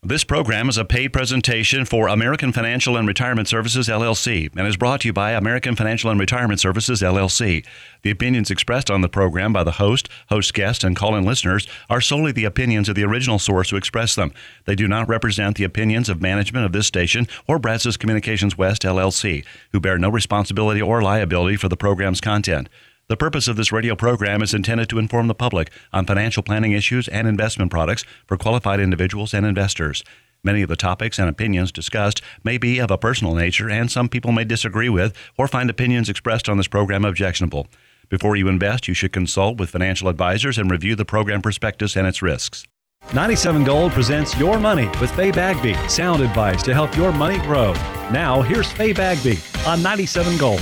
This program is a paid presentation for American Financial and Retirement Services, LLC, and is brought to you by American Financial and Retirement Services, LLC. The opinions expressed on the program by the host guests, and call-in listeners are solely the opinions of the original source who expressed them. They do not represent the opinions of management of this station or Brazos Communications West, LLC, who bear no responsibility or liability for the program's content. The purpose of this radio program is intended to inform the public on financial planning issues and investment products for qualified individuals and investors. Many of the topics and opinions discussed may be of a personal nature, and some people may disagree with or find opinions expressed on this program objectionable. Before you invest, you should consult with financial advisors and review the program prospectus and its risks. 97 Gold presents Your Money with Faye Bagby. Sound advice to help your money grow. Now, here's Faye Bagby on 97 Gold.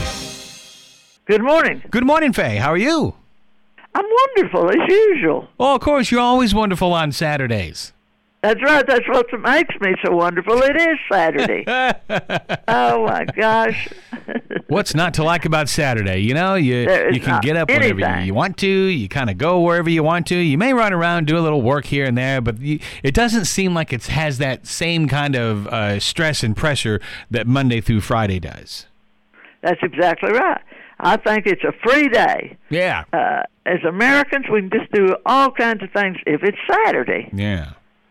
Good morning. Good morning, Faye. How are you? I'm wonderful, as usual. Well, of course, you're always wonderful on Saturdays. That's right. That's what makes me so wonderful. It is Saturday. Oh, my gosh. What's not to like about Saturday? You know, you can get up whenever you want to. You kind of go wherever you want to. You may run around, do a little work here and there, but it doesn't seem like it has that same kind of stress and pressure that Monday through Friday does. That's exactly right. I think it's a free day. Yeah. As Americans, we can just do all kinds of things if it's Saturday. Yeah.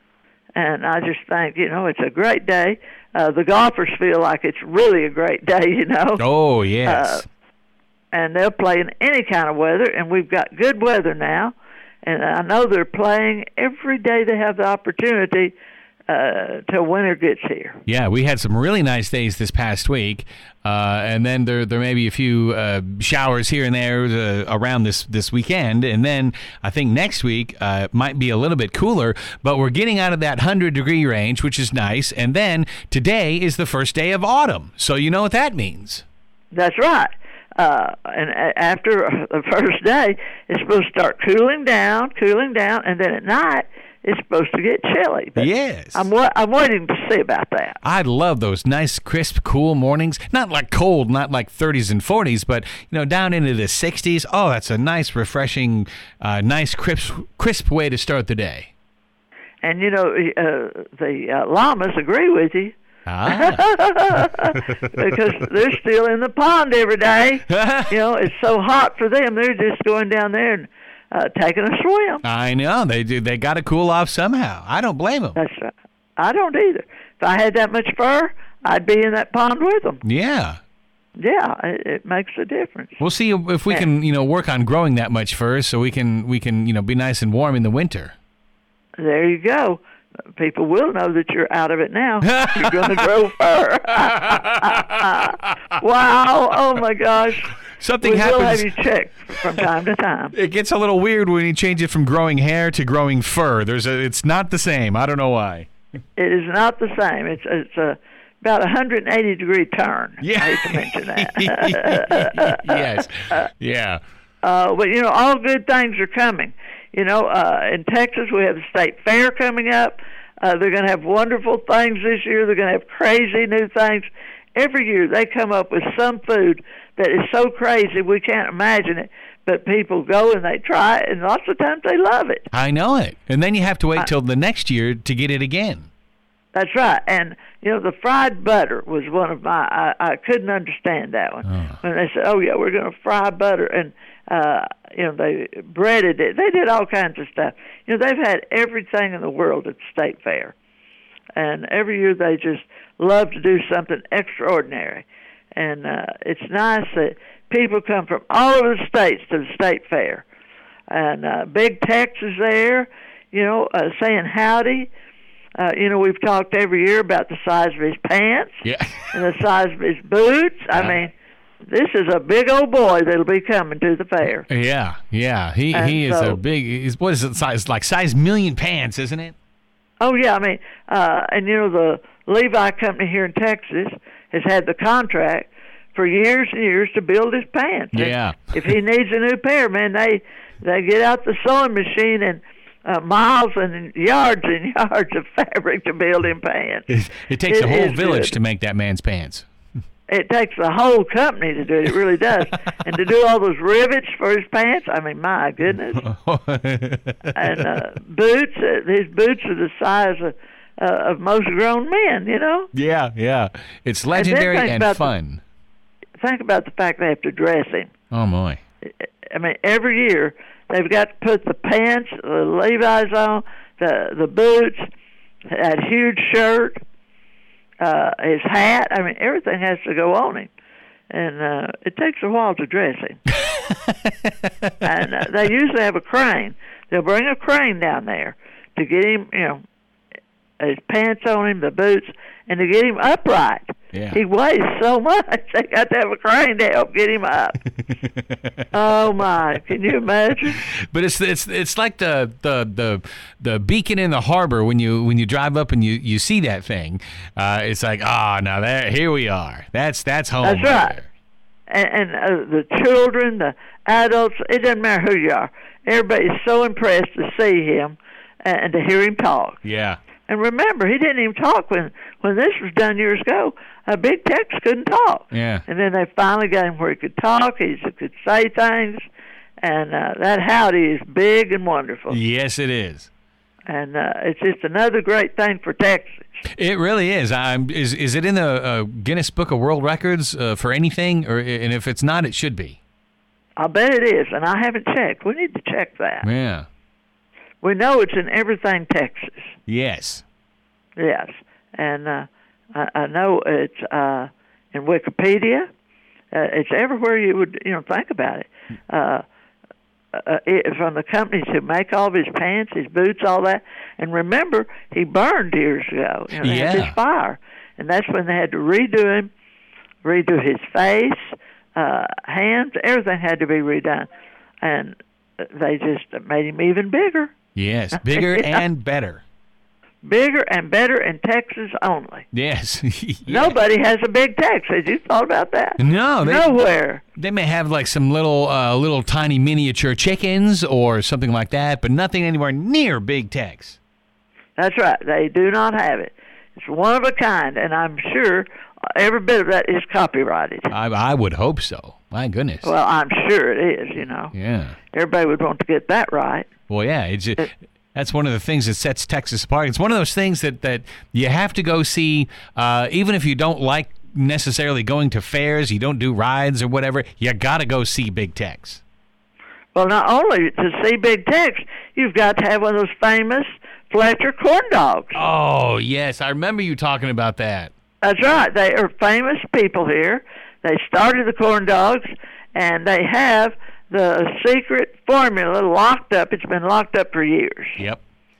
And I just think, it's a great day. The golfers feel like it's really a great day, Oh, yes. And they'll play in any kind of weather, and we've got good weather now. And I know they're playing every day they have the opportunity till winter gets here. Yeah, we had some really nice days this past week, and then there may be a few showers here and there around this weekend, and then I think next week might be a little bit cooler, but we're getting out of that 100-degree range, which is nice, and then today is the first day of autumn, so you know what that means. That's right. And after the first day, it's supposed to start cooling down, and then at night, it's supposed to get chilly. But yes. I'm waiting to see about that. I love those nice, crisp, cool mornings. Not like cold, not like 30s and 40s, but down into the 60s. Oh, that's a nice, refreshing, nice, crisp way to start the day. And the llamas agree with you. Because they're still in the pond every day. It's so hot for them. They're just going down there and taking a swim. I know. They do. They got to cool off somehow. I don't blame them. That's right. I don't either. If I had that much fur, I'd be in that pond with them. Yeah. Yeah, it makes a difference. We'll see if we can, work on growing that much fur so we can, be nice and warm in the winter. There you go. People will know that you're out of it now. You're going to grow fur. Wow. Oh, my gosh. Something happens. We'll have you checked from time to time. It gets a little weird when you change it from growing hair to growing fur. It's not the same. I don't know why. It is not the same. It's about a 180-degree turn. Yeah. I hate to mention that. Yes. Yeah. But, all good things are coming. In Texas, we have the state fair coming up. They're going to have wonderful things this year. They're going to have crazy new things. Every year they come up with some food that is so crazy we can't imagine it. But people go and they try it, and lots of times they love it. I know it. And then you have to wait till the next year to get it again. That's right. And, the fried butter was one of my, I couldn't understand that one. Oh. When they said, yeah, we're going to fry butter. And, they breaded it. They did all kinds of stuff. They've had everything in the world at the state fair. And every year they just love to do something extraordinary. And it's nice that people come from all over the states to the state fair. And Big Tex is there, saying howdy. We've talked every year about the size of his pants and the size of his boots. I mean, this is a big old boy that'll be coming to the fair. Yeah. He is a big, what is it, size million pants, isn't it? Oh, yeah. I mean, the Levi Company here in Texas has had the contract for years and years to build his pants. Yeah. And if he needs a new pair, man, they get out the sewing machine and miles and yards of fabric to build him pants. It takes a whole village to make that man's pants. It takes the whole company to do it. It really does. And to do all those rivets for his pants, I mean, my goodness. And boots, his boots are the size of most grown men, you know? Yeah, yeah. It's legendary and fun. Think about the fact they have to dress him. Oh, my. I mean, every year they've got to put the pants, the Levi's on, the boots, that huge shirt, his hat. I mean, everything has to go on him. And it takes a while to dress him. And they usually have a crane. They'll bring a crane down there to get him, you know, his pants on him, the boots, and to get him upright. Yeah. He weighs so much, they got to have a crane to help get him up. Oh my! Can you imagine? But it's like the beacon in the harbor when you drive up and you see that thing. It's like, now here we are. That's home. That's right. And the children, the adults, it doesn't matter who you are. Everybody's so impressed to see him and to hear him talk. Yeah. And remember, he didn't even talk when this was done years ago. Big Tex couldn't talk. Yeah. And then they finally got him where he could talk. He could say things. And that howdy is big and wonderful. Yes, it is. And it's just another great thing for Texas. It really is. Is it in the Guinness Book of World Records for anything? And if it's not, it should be. I'll bet it is. And I haven't checked. We need to check that. Yeah. We know it's in everything Texas. Yes. Yes. And I know it's in Wikipedia. It's everywhere you would, think about it. From the companies who make all of his pants, his boots, all that. And remember, he burned years ago. They had this fire. And that's when they had to redo him, redo his face, hands, everything had to be redone. And they just made him even bigger. Yes, bigger and better. Bigger and better in Texas only. Yes. Yeah. Nobody has a big Tex. Have you thought about that? No. Nowhere. They may have like some little tiny miniature chickens or something like that, but nothing anywhere near Big Tex. That's right. They do not have it. It's one of a kind, and I'm sure every bit of that is copyrighted. I would hope so. My goodness. Well, I'm sure it is, Yeah. Everybody would want to get that right. Well, yeah, that's one of the things that sets Texas apart. It's one of those things that you have to go see, even if you don't like necessarily going to fairs, you don't do rides or whatever, you got to go see Big Tex. Well, not only to see Big Tex, you've got to have one of those famous Fletcher corn dogs. Oh, yes, I remember you talking about that. That's right. They are famous people here. They started the corn dogs, and they have the secret formula locked up. It's been locked up for years. Yep.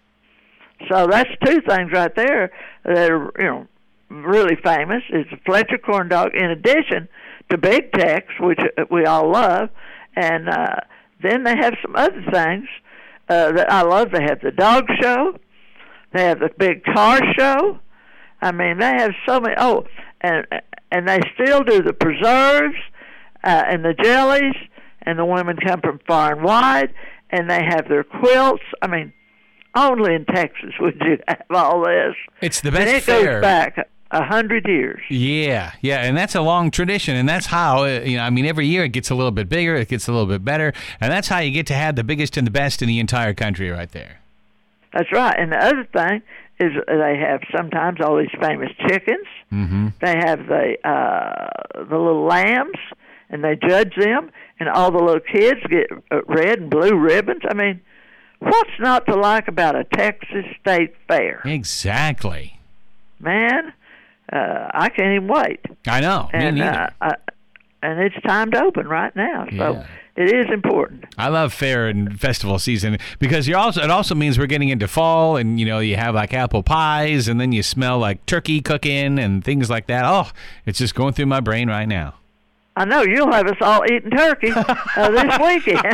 So that's two things right there that are, really famous. It's a Fletcher corn dog in addition to Big Tex, which we all love. And then they have some other things that I love. They have the dog show. They have the big car show. I mean, they have so many. Oh, and they still do the preserves and the jellies. And the women come from far and wide, and they have their quilts. I mean, only in Texas would you have all this. It's the best and it fair. goes back 100 years. Yeah, and that's a long tradition, and that's how, every year it gets a little bit bigger, it gets a little bit better, and that's how you get to have the biggest and the best in the entire country right there. That's right. And the other thing is they have sometimes all these famous chickens. Mm-hmm. They have the little lambs, and they judge them. And all the little kids get red and blue ribbons. I mean, what's not to like about a Texas State Fair? Exactly. Man, I can't even wait. I know. And, me neither. And it's time to open right now. So it is important. I love fair and festival season because it also means we're getting into fall, and you have like apple pies, and then you smell like turkey cooking and things like that. Oh, it's just going through my brain right now. I know you'll have us all eating turkey this weekend.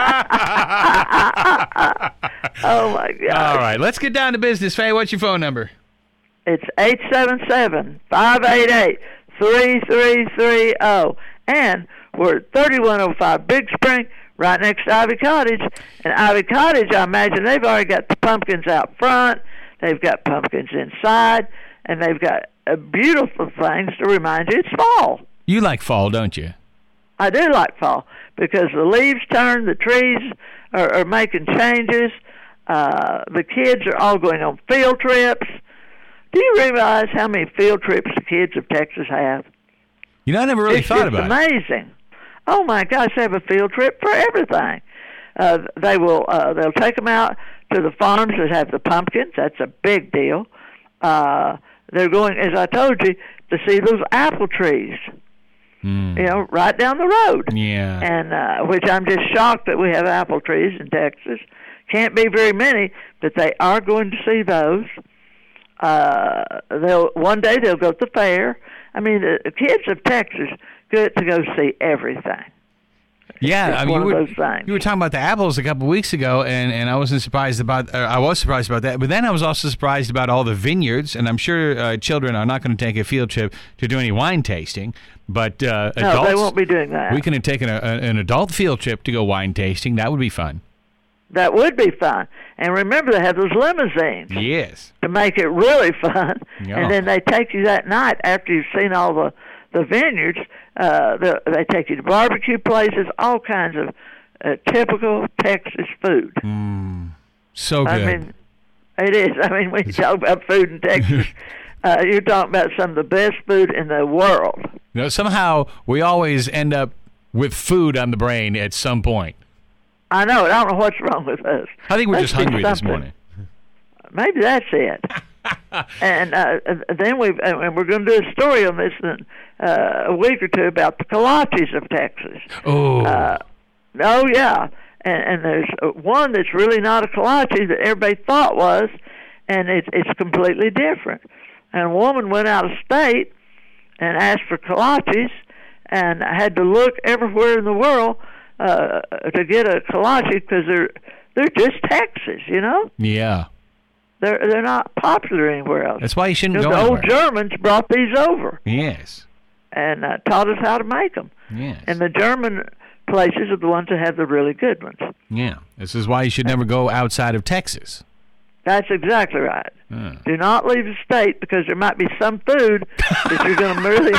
Oh, my God. All right, let's get down to business. Faye, what's your phone number? It's 877-588-3330. And we're at 3105 Big Spring, right next to Ivy Cottage. And Ivy Cottage, I imagine they've already got the pumpkins out front. They've got pumpkins inside. And they've got beautiful things to remind you it's fall. You like fall, don't you? I do like fall because the leaves turn, the trees are making changes. The kids are all going on field trips. Do you realize how many field trips the kids of Texas have? You know, I never really thought about it. It's amazing. Oh my gosh, they have a field trip for everything. They'll take them out to the farms that have the pumpkins. That's a big deal. They're going, as I told you, to see those apple trees. Right down the road. Yeah. And which I'm just shocked that we have apple trees in Texas. Can't be very many, but they are going to see those. One day they'll go to the fair. I mean, the kids of Texas get to go see everything. Yeah, it's I mean, you were talking about the apples a couple of weeks ago, and I wasn't surprised about. I was surprised about that, but then I was also surprised about all the vineyards. And I'm sure children are not going to take a field trip to do any wine tasting, but adults, no, they won't be doing that. We can take an adult field trip to go wine tasting. That would be fun. That would be fun. And remember, they have those limousines. Yes. To make it really fun. Yeah. And then they take you that night after you've seen all the vineyards. They take you to barbecue places, all kinds of typical Texas food. So good. I mean, it is. I mean, when you talk about food in Texas, you're talking about some of the best food in the world. You know, somehow we always end up with food on the brain at some point. I know it. I don't know what's wrong with us. I think we're just hungry this morning. Maybe that's it. And then we're going to do a story on this in a week or two about the kolaches of Texas. Oh. Yeah. And there's one that's really not a kolache that everybody thought was, and it's completely different. And a woman went out of state and asked for kolaches, and had to look everywhere in the world to get a kolache because they're just Texas, you know. Yeah. They're not popular anywhere else. That's why you shouldn't go the anywhere. old Germans brought these over. Yes. And taught us how to make them. Yes. And the German places are the ones that have the really good ones. Yeah. This is why you should never go outside of Texas. That's exactly right. Do not leave the state because there might be some food that you're going to really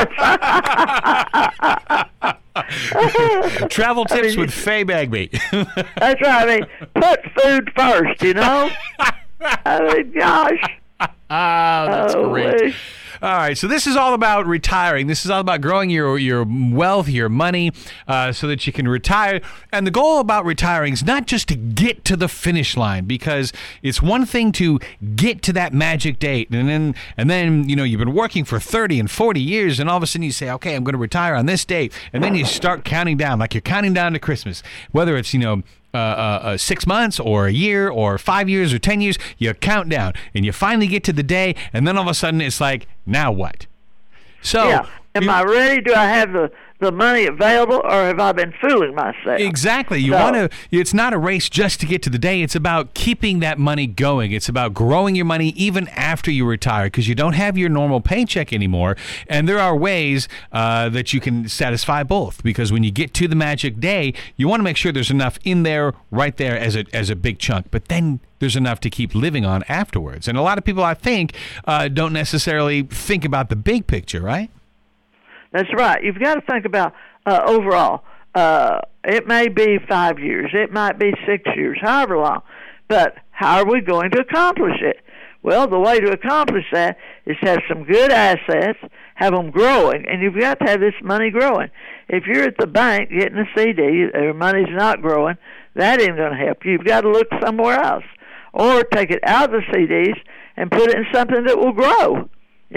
miss. Travel tips with Faye Bagby. That's right. I mean, put food first, you know? I mean, gosh. That's great. All right, so this is all about retiring. This is all about growing your wealth, your money, so that you can retire. And the goal about retiring is not just to get to the finish line, because it's one thing to get to that magic date, and then you've been working for 30 and 40 years, and all of a sudden you say, okay, I'm going to retire on this date, and then you start counting down, like you're counting down to Christmas, whether it's 6 months or a year or 5 years or 10 years, you count down and you finally get to the day, and then all of a sudden it's like, now what? So yeah. Am I ready? Do I have the money available, or have I been fooling myself? Exactly. You want to. It's not a race just to get to the day. It's about keeping that money going. It's about growing your money even after you retire, because you don't have your normal paycheck anymore. And there are ways that you can satisfy both, because when you get to the magic day, you want to make sure there's enough in there right there as a big chunk. But then there's enough to keep living on afterwards. And a lot of people, I think, don't necessarily think about the big picture, right? That's right. You've got to think about overall. It may be 5 years. It might be 6 years, however long. But how are we going to accomplish it? Well, the way to accomplish that is to have some good assets, have them growing, and you've got to have this money growing. If you're at the bank getting a CD, your money's not growing, that ain't going to help you. You've got to look somewhere else. Or take it out of the CDs and put it in something that will grow.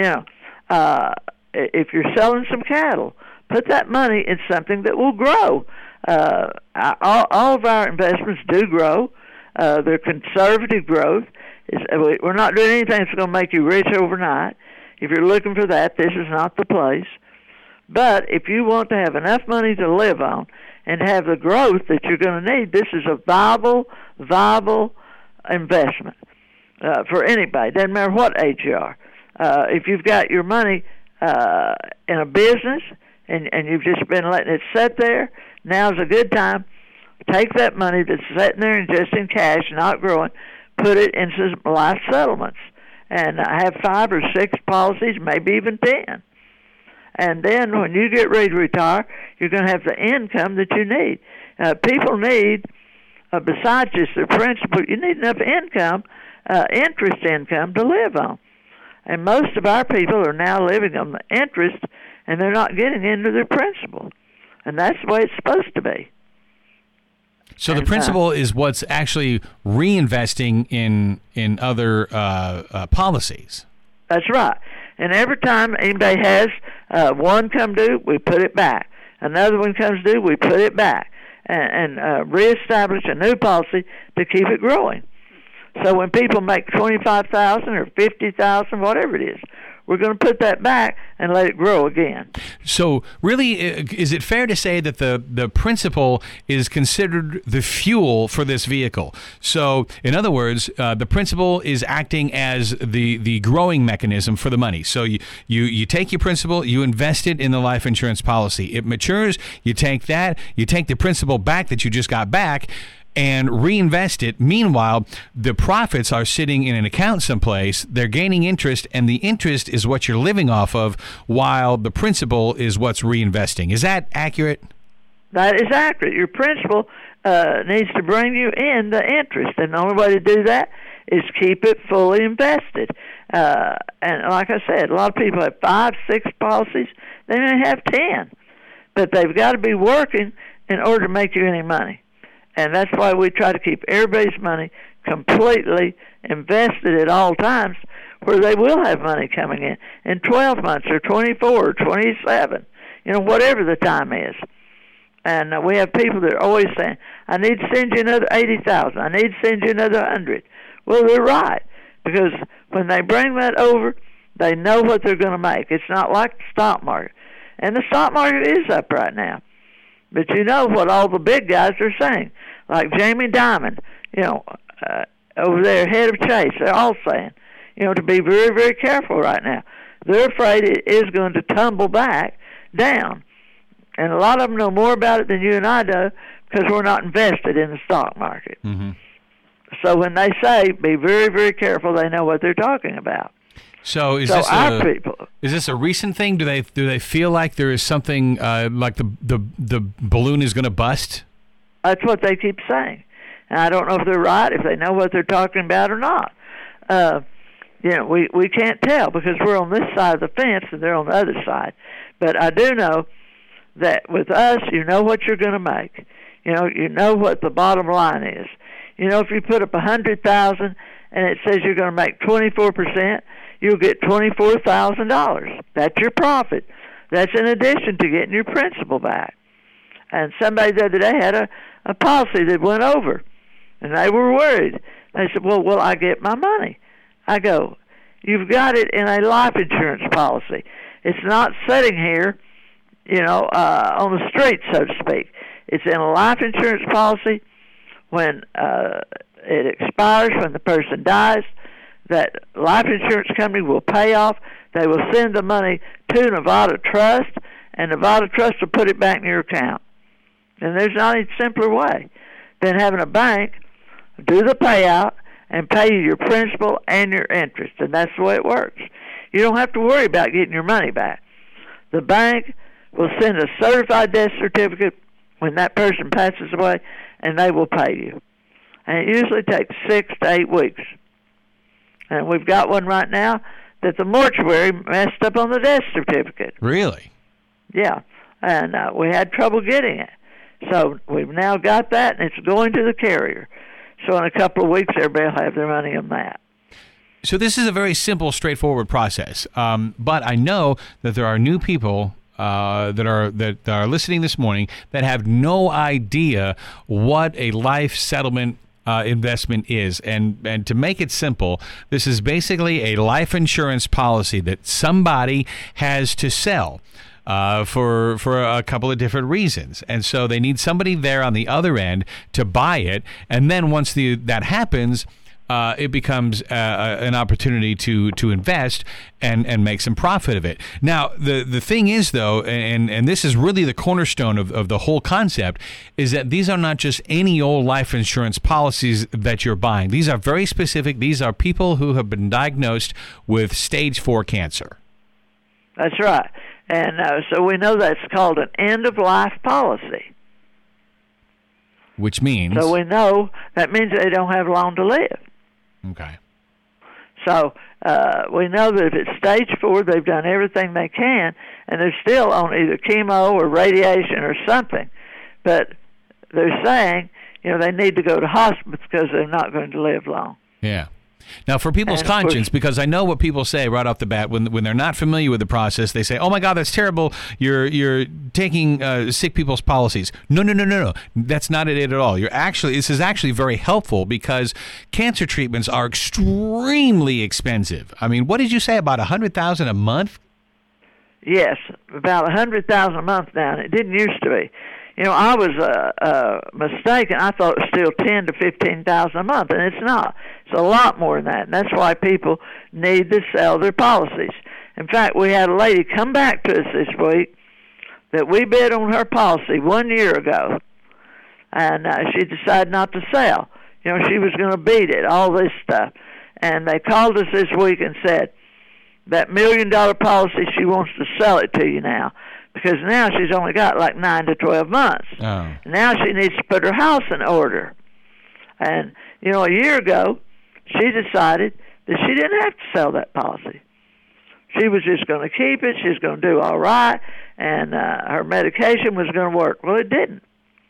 If you're selling some cattle, put that money in something that will grow. All of our investments do grow. They're conservative growth. We're not doing anything that's going to make you rich overnight. If you're looking for that, this is not the place. But if you want to have enough money to live on and have the growth that you're going to need, this is a viable investment for anybody. Doesn't matter what age you are. If you've got your money in a business and you've just been letting it sit there, now's a good time. Take that money that's sitting there and just in cash, not growing, put it into life settlements, and have 5 or 6 policies, maybe even 10. And then when you get ready to retire, you're going to have the income that you need. People need, besides just their principal, you need enough income, interest income to live on. And most of our people are now living on the interest, and they're not getting into their principal. And that's the way it's supposed to be. So the principal is what's actually reinvesting in other policies. That's right. And every time anybody has one come due, we put it back. Another one comes due, we put it back. And reestablish a new policy to keep it growing. So when people make $25,000 or $50,000, whatever it is, we're going to put that back and let it grow again. So really, is it fair to say that the principal is considered the fuel for this vehicle? So in other words, the principal is acting as the growing mechanism for the money. So you take your principal, you invest it in the life insurance policy. It matures, you take that, you take the principal back that you just got back, and reinvest it. Meanwhile, the profits are sitting in an account someplace. They're gaining interest, and the interest is what you're living off of, while the principal is what's reinvesting. Is that accurate? That is accurate. Your principal needs to bring you in the interest, and the only way to do that is keep it fully invested. And like I said, a lot of people have 5, 6 policies. They may have 10, but they've got to be working in order to make you any money. And that's why we try to keep everybody's money completely invested at all times, where they will have money coming in 12 months or 24 or 27, whatever the time is. And we have people that are always saying, I need to send you another 80,000. I need to send you another 100. Well, they're right, because when they bring that over, they know what they're going to make. It's not like the stock market. And the stock market is up right now. But you know what all the big guys are saying, like Jamie Dimon, over there, head of Chase, they're all saying, to be very, very careful right now. They're afraid it is going to tumble back down. And a lot of them know more about it than you and I do, because we're not invested in the stock market. Mm-hmm. So when they say be very, very careful, they know what they're talking about. So is this a recent thing? Do they feel like there is something like the balloon is going to bust? That's what they keep saying. And I don't know if they're right, if they know what they're talking about or not. We can't tell, because we're on this side of the fence and they're on the other side. But I do know that with us, you know what you're going to make. You know what the bottom line is. If you put up $100,000 and it says you're going to make 24%, you'll get $24,000. That's your profit. That's in addition to getting your principal back. And somebody the other day had a policy that went over, and they were worried. They said, well, will I get my money? I go, you've got it in a life insurance policy. It's not sitting here, on the street, so to speak. It's in a life insurance policy. When it expires, when the person dies, that life insurance company will pay off. They will send the money to Nevada Trust, and Nevada Trust will put it back in your account. And there's not any simpler way than having a bank do the payout and pay you your principal and your interest. And that's the way it works. You don't have to worry about getting your money back. The bank will send a certified death certificate when that person passes away, and they will pay you. And it usually takes 6 to 8 weeks. And we've got one right now that the mortuary messed up on the death certificate. Really? Yeah. And we had trouble getting it. So we've now got that, and it's going to the carrier. So in a couple of weeks, everybody will have their money on that. So this is a very simple, straightforward process. But I know that there are new people that are listening this morning that have no idea what a life settlement investment is. And to make it simple, this is basically a life insurance policy that somebody has to sell for a couple of different reasons. And so they need somebody there on the other end to buy it. And then once that happens, it becomes an opportunity to invest and make some profit of it. Now, the thing is, though, and this is really the cornerstone of the whole concept, is that these are not just any old life insurance policies that you're buying. These are very specific. These are people who have been diagnosed with stage 4 cancer. That's right. And so we know that's called an end-of-life policy. Which means? So we know that means they don't have long to live. Okay. So we know that if it's stage 4, they've done everything they can, and they're still on either chemo or radiation or something. But they're saying, they need to go to hospice because they're not going to live long. Yeah. Now, for people's conscience, because I know what people say right off the bat when they're not familiar with the process, they say, "Oh my God, that's terrible! You're taking sick people's policies." No. That's not it at all. This is actually very helpful because cancer treatments are extremely expensive. I mean, what did you say, about $100,000 a month? Yes, about $100,000 a month now, and it didn't used to be. I was mistaken. I thought it was still $10,000 to $15,000 a month, and it's not. It's a lot more than that, and that's why people need to sell their policies. In fact, we had a lady come back to us this week that we bid on her policy 1 year ago, and she decided not to sell. She was going to beat it, all this stuff. And they called us this week and said, that $1 million policy, she wants to sell it to you now. Because now she's only got like 9 to 12 months. Oh. Now she needs to put her house in order. And, a year ago, she decided that she didn't have to sell that policy. She was just going to keep it. She was going to do all right. And her medication was going to work. Well, it didn't.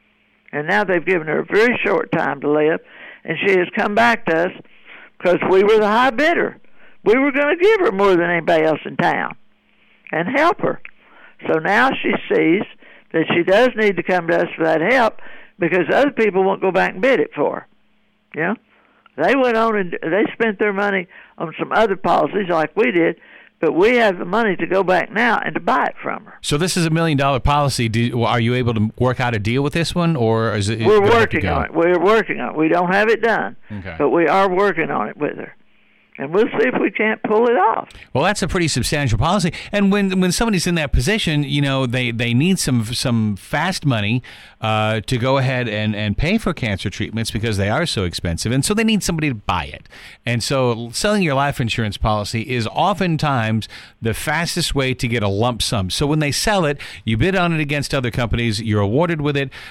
And now they've given her a very short time to live. And she has come back to us because we were the high bidder. We were going to give her more than anybody else in town and help her. So now she sees that she does need to come to us for that help because other people won't go back and bid it for her. They went on and they spent their money on some other policies like we did, but we have the money to go back now and to buy it from her. So this is $1 million policy. Are you able to work out a deal with this one, or is it? We're working on it. We're working on it. We don't have it done, okay, but we are working on it with her. And we'll see if we can't pull it off. Well, that's a pretty substantial policy. And when somebody's in that position, they need some fast money to go ahead and pay for cancer treatments because they are so expensive. And so they need somebody to buy it. And so selling your life insurance policy is oftentimes the fastest way to get a lump sum. So when they sell it, you bid on it against other companies, you're awarded with it,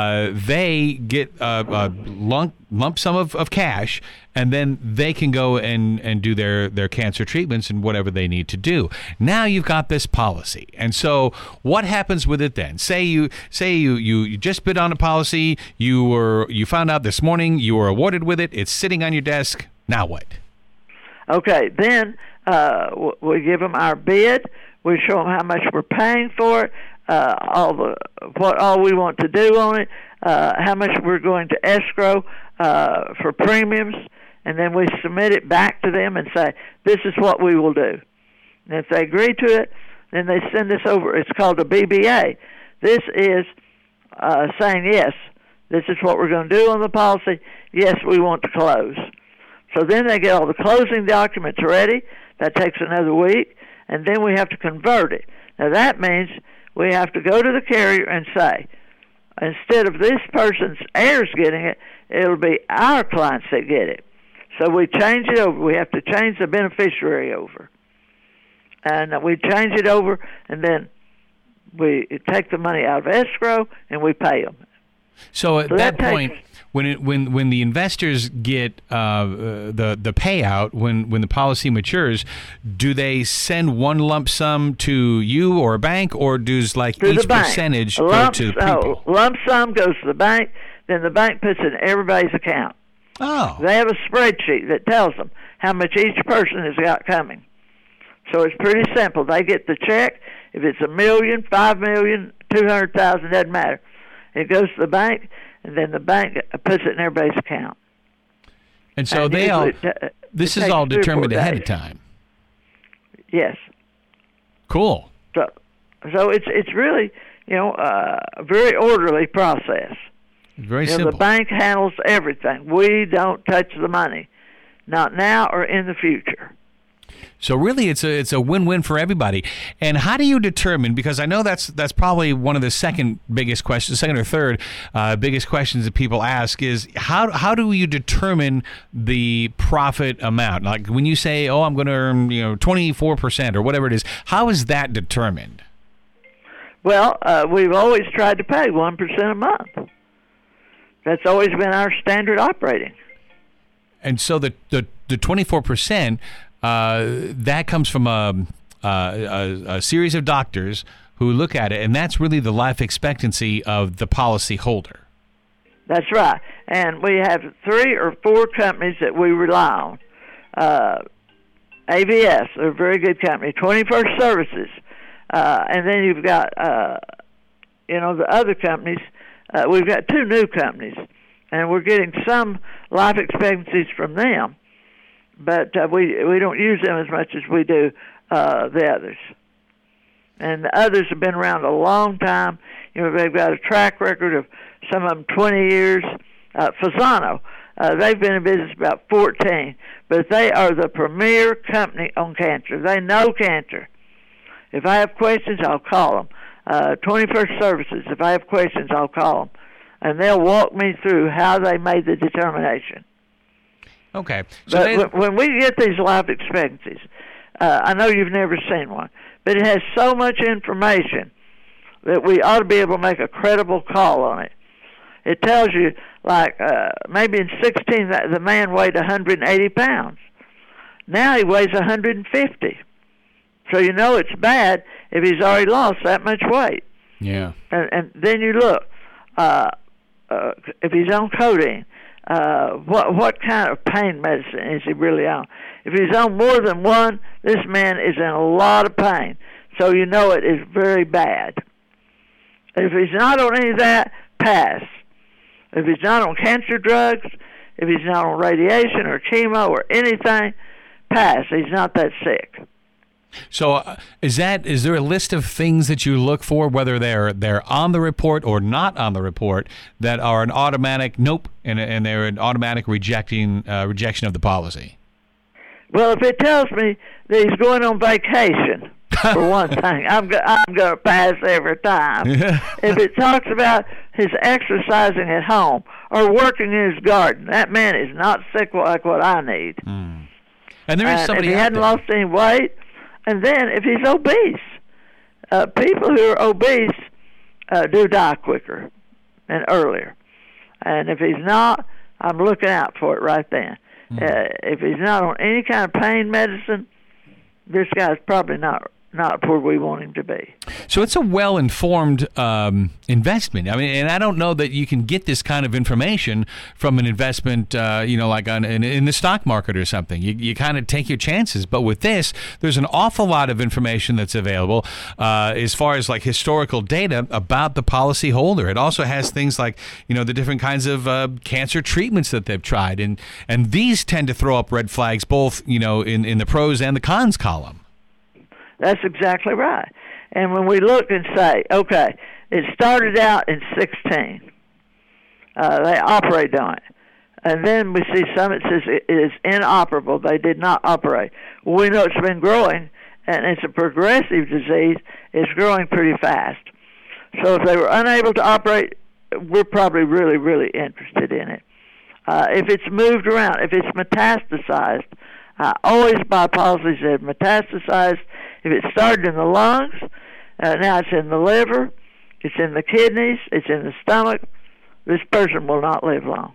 they get a lump sum of cash, and then they can go and do their cancer treatments and whatever they need to do. Now you've got this policy. And so what happens with it then? Say you just bid on a policy, you found out this morning you were awarded with it, it's sitting on your desk. Now what? Okay, then we give them our bid, we show them how much we're paying for it, all we want to do on it, how much we're going to escrow for premiums, and then we submit it back to them and say, this is what we will do. And if they agree to it, then they send us over. It's called a BBA. This is saying, yes, this is what we're going to do on the policy. Yes, we want to close. So then they get all the closing documents ready. That takes another week, and then we have to convert it. Now that means we have to go to the carrier and say, instead of this person's heirs getting it, it'll be our clients that get it. So we change it over. We have to change the beneficiary over. And we change it over, and then we take the money out of escrow, and we pay them. So at that point, when the investors get the payout, when the policy matures, do they send one lump sum to you or a bank, or does each percentage go to the people? Lump sum goes to the bank, then the bank puts it in everybody's account. Oh. They have a spreadsheet that tells them how much each person has got coming. So it's pretty simple. They get the check. If it's $1 million, $5 million, $200,000, doesn't matter. It goes to the bank, and then the bank puts it in everybody's account. And so this is all determined ahead of time. Yes. Cool. So it's really a very orderly process. Very simple. The bank handles everything. We don't touch the money, not now or in the future. So really, it's a win-win for everybody. And how do you determine? Because I know that's probably one of the second or third biggest questions that people ask is how do you determine the profit amount? Like when you say, I'm going to earn 24% or whatever it is, how is that determined? Well, we've always tried to pay 1% a month. That's always been our standard operating. And so the 24%, that comes from a series of doctors who look at it, and that's really the life expectancy of the policy holder. That's right. And we have 3 or 4 companies that we rely on. AVS, they're a very good company. 21st Services. And then you've got, the other companies. We've got 2 new companies. And we're getting some life expectancies from them. But we don't use them as much as we do the others. And the others have been around a long time. They've got a track record of some of them 20 years. Fasano, they've been in business about 14, but they are the premier company on cancer. They know cancer. If I have questions, I'll call them. 21st Services, if I have questions, I'll call them. And they'll walk me through how they made the determination. Okay. So but when we get these life expectancies, I know you've never seen one, but it has so much information that we ought to be able to make a credible call on it. It tells you, like, maybe in 16, the man weighed 180 pounds. Now he weighs 150. So you know it's bad if he's already lost that much weight. Yeah. And then you look, if he's on codeine, what kind of pain medicine is he really on? If he's on more than one, this man is in a lot of pain. So you know it is very bad. If he's not on any of that, pass. If he's not on cancer drugs, if he's not on radiation or chemo or anything, pass. He's not that sick. So is there a list of things that you look for, whether they're on the report or not on the report, that are an automatic nope and they're an automatic rejection of the policy? Well, if it tells me that he's going on vacation, for one thing, I'm going to pass every time. If it talks about his exercising at home or working in his garden, that man is not sick like what I need. Mm. And there is somebody if he hadn't lost any weight, and then if he's obese, people who are obese do die quicker and earlier. And if he's not, I'm looking out for it right then. If he's not on any kind of pain medicine, this guy's probably not where we want him to be. So it's a well-informed investment. I mean, and I don't know that you can get this kind of information from an investment, like in the stock market or something. You kind of take your chances. But with this, there's an awful lot of information that's available as far as like historical data about the policy holder. It also has things like, the different kinds of cancer treatments that they've tried. And these tend to throw up red flags both, in the pros and the cons column. That's exactly right. And when we look and say, okay, it started out in 16. They operated on it. And then we see some, it says it is inoperable. They did not operate. Well, we know it's been growing, and it's a progressive disease. It's growing pretty fast. So if they were unable to operate, we're probably really, really interested in it. If it's moved around, if it's metastasized, I always buy policies that have metastasized. If it started in the lungs, now it's in the liver, it's in the kidneys, it's in the stomach, this person will not live long.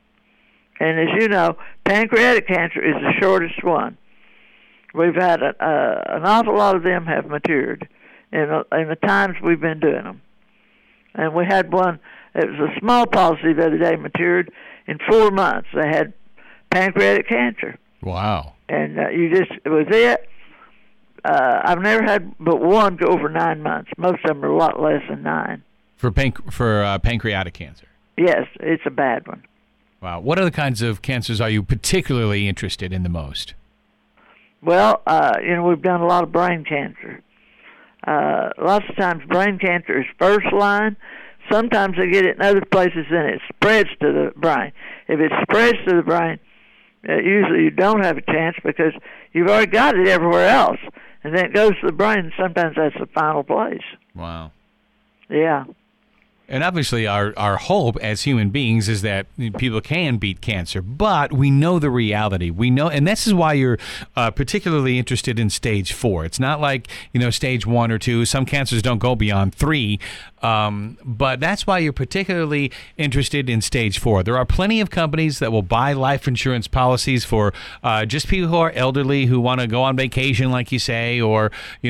And as you know, pancreatic cancer is the shortest one. We've had an awful lot of them have matured in the times we've been doing them. And we had one, it was a small policy the other day, matured in 4 months. They had pancreatic cancer. Wow. And it was it. I've never had but one go over 9 months. Most of them are a lot less than 9. For pancreatic cancer? Yes, it's a bad one. Wow. What other kinds of cancers are you particularly interested in the most? Well, we've done a lot of brain cancer. Lots of times brain cancer is first line. Sometimes they get it in other places and it spreads to the brain. If it spreads to the brain, usually you don't have a chance because you've already got it everywhere else. And then it goes to the brain, and sometimes that's the final place. Wow. Yeah. And obviously our hope as human beings is that people can beat cancer, but we know the reality. We know, and this is why you're particularly interested in stage 4. It's not like, stage 1 or 2. Some cancers don't go beyond 3, but that's why you're particularly interested in stage 4. There are plenty of companies that will buy life insurance policies for just people who are elderly, who want to go on vacation, like you say, or,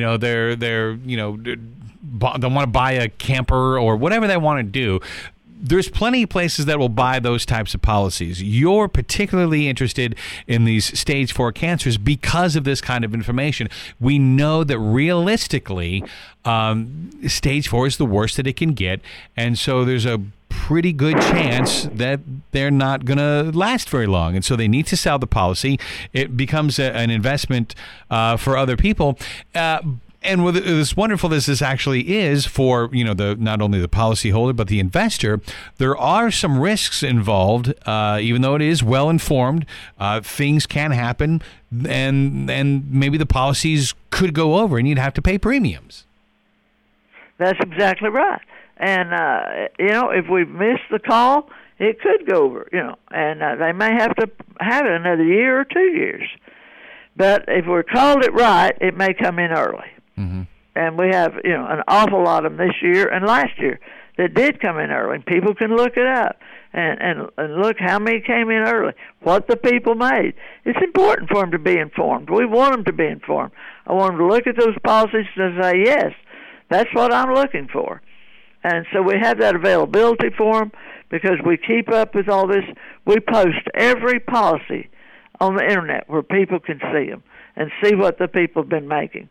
they want to buy a camper or whatever they want to do. There's plenty of places that will buy those types of policies. You're particularly interested in these stage 4 cancers because of this kind of information. We know that realistically, stage 4 is the worst that it can get, and so there's a pretty good chance that they're not going to last very long, and so they need to sell the policy. It becomes an investment for other people. And as wonderful as this actually is for not only the policyholder but the investor, there are some risks involved. Even though it is well informed, things can happen, and maybe the policies could go over, and you'd have to pay premiums. That's exactly right. And if we miss the call, it could go over. And they may have to have it another year or 2 years. But if we called it right, it may come in early. Mm-hmm. And we have, an awful lot of them this year and last year that did come in early. People can look it up and look how many came in early, what the people made. It's important for them to be informed. We want them to be informed. I want them to look at those policies and say, yes, that's what I'm looking for. And so we have that availability for them because we keep up with all this. We post every policy on the Internet where people can see them and see what the people have been making.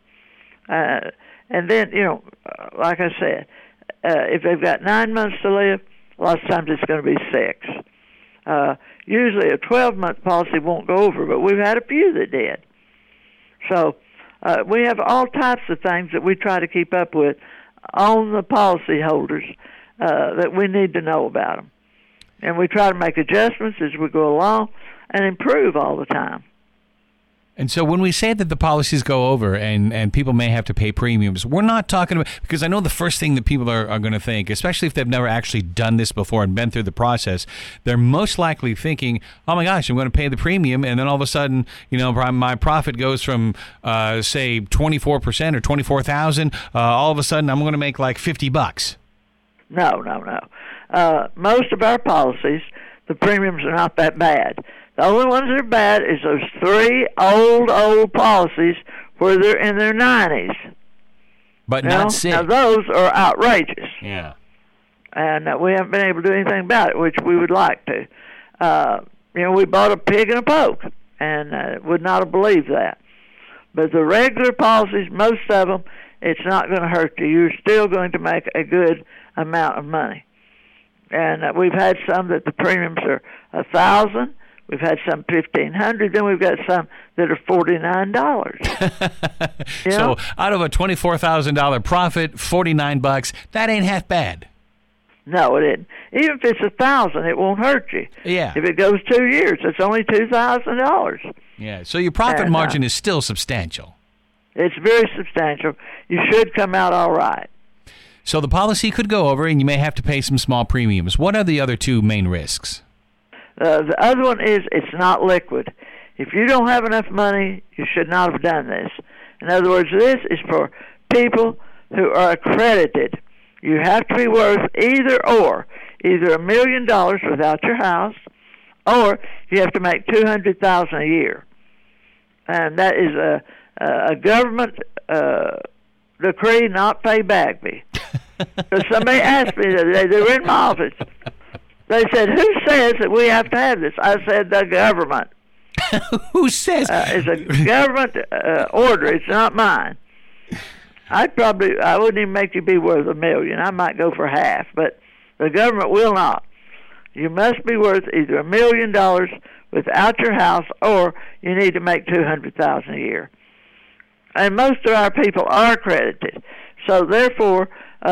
And then, like I said, if they've got 9 months to live, a lot of times it's going to be 6. Usually a 12-month policy won't go over, but we've had a few that did. So we have all types of things that we try to keep up with on the policy holders that we need to know about them. And we try to make adjustments as we go along and improve all the time. And so when we say that the policies go over and people may have to pay premiums, we're not talking about, because I know the first thing that people are going to think, especially if they've never actually done this before and been through the process, they're most likely thinking, oh my gosh, I'm going to pay the premium, and then all of a sudden, my profit goes from, say, 24% or $24,000, all of a sudden I'm going to make like $50. No. Most of our policies, the premiums are not that bad. The only ones that are bad is those 3 old policies where they're in their 90s. But not sick. Now, those are outrageous. Yeah. And we haven't been able to do anything about it, which we would like to. We bought a pig and a poke, and would not have believed that. But the regular policies, most of them, it's not going to hurt you. You're still going to make a good amount of money. And we've had some that the premiums are $1,000. We've had some $1,500. Then we've got some that are $49. So out of a $24,000 profit, $49, that ain't half bad. No, it isn't. Even if it's $1,000, it won't hurt you. Yeah. If it goes 2 years, it's only $2,000. Yeah. So your profit margin is still substantial. It's very substantial. You should come out all right. So the policy could go over, and you may have to pay some small premiums. What are the other 2 main risks? The other one is it's not liquid. If you don't have enough money, you should not have done this. In other words, this is for people who are accredited. You have to be worth either $1 million without your house, or you have to make $200,000 a year. And that is a government decree, not Fay Bagby. Because somebody asked me the other day, they were in my office. They said, who says that we have to have this? I said, the government. Who says? It's a government order. It's not mine. I wouldn't even make you be worth $1 million. I might go for half, but the government will not. You must be worth either $1 million without your house, or you need to make $200,000 a year. And most of our people are accredited. So therefore,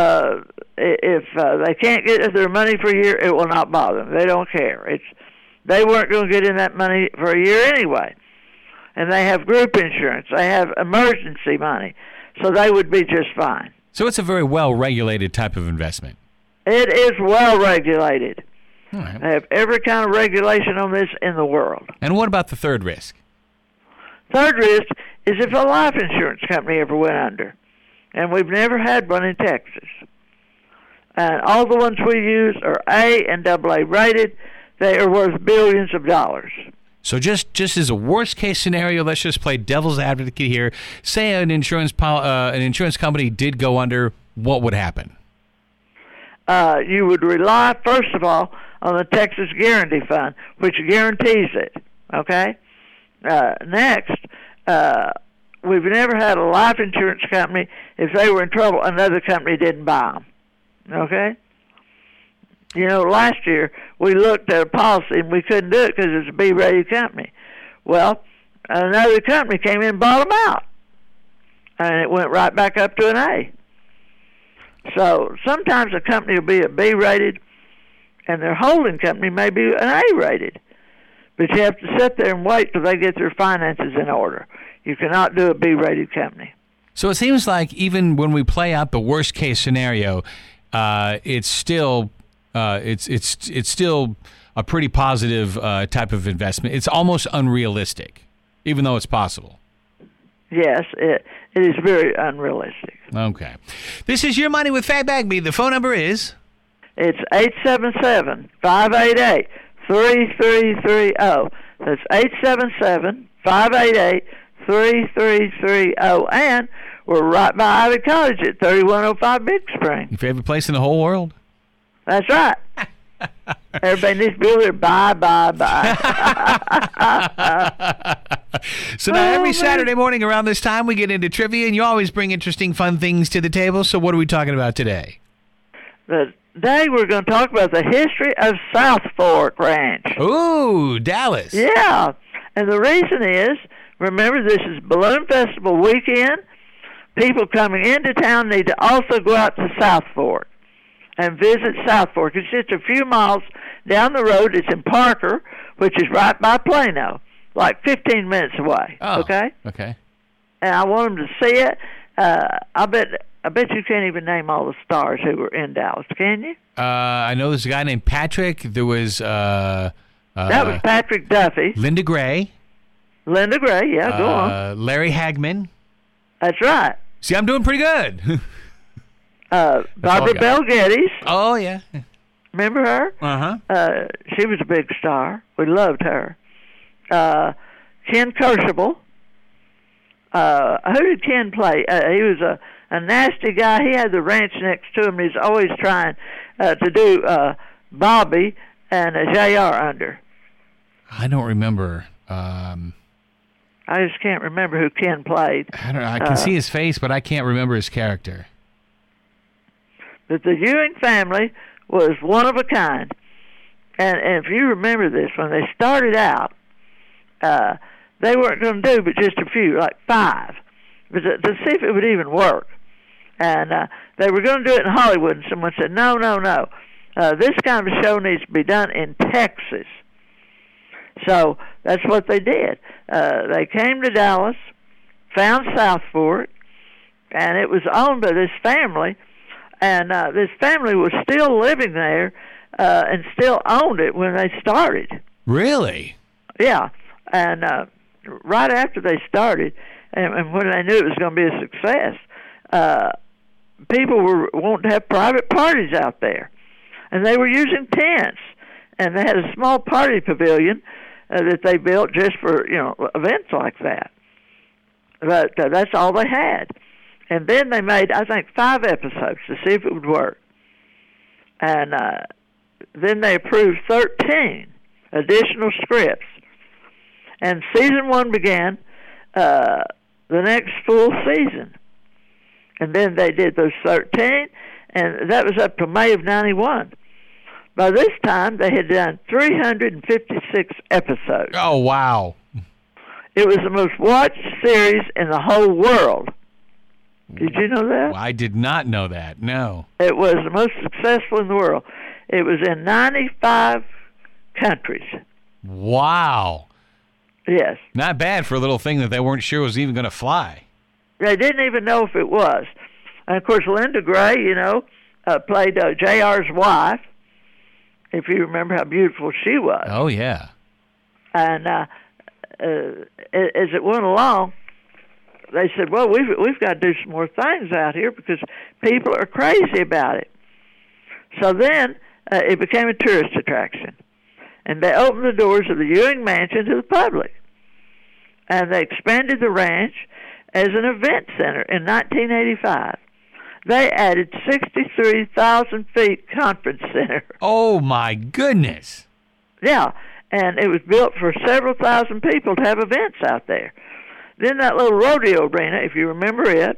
if they can't get their money for a year, it will not bother them. They don't care. They weren't going to get in that money for a year anyway. And they have group insurance. They have emergency money. So they would be just fine. So it's a very well-regulated type of investment. It is well regulated. All right. They have every kind of regulation on this in the world. And what about the third risk? Third risk is if a life insurance company ever went under. And we've never had one in Texas. And all the ones we use are A and AA rated. They are worth billions of dollars. So just as a worst case scenario, let's just play devil's advocate here. Say an insurance company did go under, what would happen? You would rely, first of all, on the Texas Guarantee Fund, which guarantees it. Okay? Next, we've never had a life insurance company, if they were in trouble, another company didn't buy them. Okay? You know, last year we looked at a policy and we couldn't do it because it's a B-rated company. Well, another company came in and bought them out, and it went right back up to an A. So sometimes a company will be a B-rated, and their holding company may be an A-rated. But you have to sit there and wait till they get their finances in order. You cannot do a B-rated company. So it seems like even when we play out the worst case scenario, it's still it's still a pretty positive type of investment. It's almost unrealistic, even though it's possible. Yes, it is very unrealistic. Okay. This is Your Money with Fay Bagby. The phone number is? It's 877-588-3330. That's 877-588-3330. And we're right by Ivy Cottage at 3105 Big Spring. Your favorite place in the whole world? That's right. Everybody needs to be there. Bye. So now every Saturday morning around this time we get into trivia, and you always bring interesting, fun things to the table. So what are we talking about today? Today we're going to talk about the history of South Fork Ranch. Ooh, Dallas. Yeah. And the reason is, remember, this is Balloon Festival weekend. People coming into town need to also go out to South Fork and visit South Fork. It's just a few miles down the road. It's in Parker, which is right by Plano, like 15 minutes away. Oh, okay? Okay. And I want them to see it. I bet you can't even name all the stars who were in Dallas, can you? I know there's a guy named Patrick. There was that was Patrick Duffy. Linda Gray. Linda Gray, yeah, go on. Larry Hagman. That's right. See, I'm doing pretty good. Barbara Bell Geddes. Oh, yeah. Remember her? Uh-huh. She was a big star. We loved her. Ken Kercheval. Who did Ken play? He was a nasty guy. He had the ranch next to him. He's always trying to do Bobby and J.R. under. I don't remember. I just can't remember who Ken played. I don't know. I can see his face, but I can't remember his character. But the Ewing family was one of a kind. And if you remember this, when they started out, they weren't going to do but just a few, like 5, but to see if it would even work. And they were going to do it in Hollywood, and someone said, no. This kind of a show needs to be done in Texas. So that's what they did. They came to Dallas, found South Fork, and it was owned by this family. And this family was still living there and still owned it when they started. Really? Yeah. And right after they started, and when they knew it was going to be a success, people were wanting to have private parties out there. And they were using tents. And they had a small party pavilion that they built just for, events like that. But that's all they had. And then they made, I think, 5 episodes to see if it would work. And then they approved 13 additional scripts. And season 1 began the next full season. And then they did those 13, and that was up to May of 91. By this time, they had done 356 episodes. Oh, wow. It was the most watched series in the whole world. Did you know that? Well, I did not know that, no. It was the most successful in the world. It was in 95 countries. Wow. Yes. Not bad for a little thing that they weren't sure was even going to fly. They didn't even know if it was. And, of course, Linda Gray, played J.R.'s wife, if you remember how beautiful she was. Oh, yeah. And as it went along, they said, well, we've got to do some more things out here because people are crazy about it. So then it became a tourist attraction. And they opened the doors of the Ewing Mansion to the public. And they expanded the ranch as an event center in 1985. They added 63,000 feet conference center. Oh, my goodness. Yeah, and it was built for several thousand people to have events out there. Then that little rodeo arena, if you remember it,